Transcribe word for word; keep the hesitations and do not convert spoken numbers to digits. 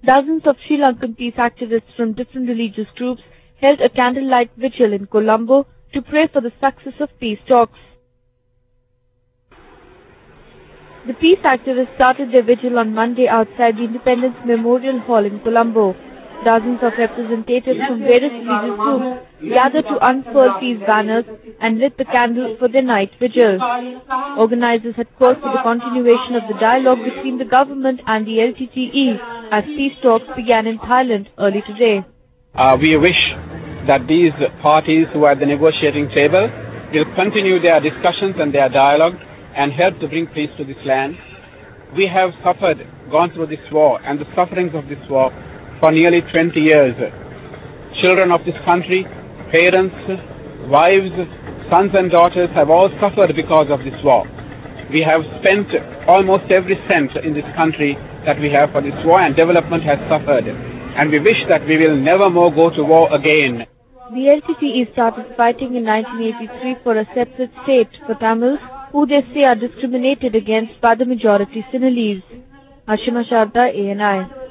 Dozens of Sri Lankan peace activists from different religious groups held a candlelight vigil in Colombo to pray for the success of peace talks. The peace activists started their vigil on Monday outside the Independence Memorial Hall in Colombo. Dozens of representatives from various religious groups gathered to unfurl peace banners and lit the candle for their night vigil. Organizers had called for the continuation of the dialogue between the government and the L T T E as peace talks began in Thailand early today. Uh, we wish that these parties who are at the negotiating table will continue their discussions and their dialogue and help to bring peace to this land. We have suffered, gone through this war and the sufferings of this war for nearly twenty years. Children of this country, parents, wives, sons and daughters have all suffered because of this war. We have spent almost every cent in this country that we have for this war, and development has suffered. And we wish that we will never more go to war again. The L T T E started fighting in nineteen eighty-three for a separate state for Tamils, who they say are discriminated against by the majority Sinhalese. Ashima Sharda, A N I.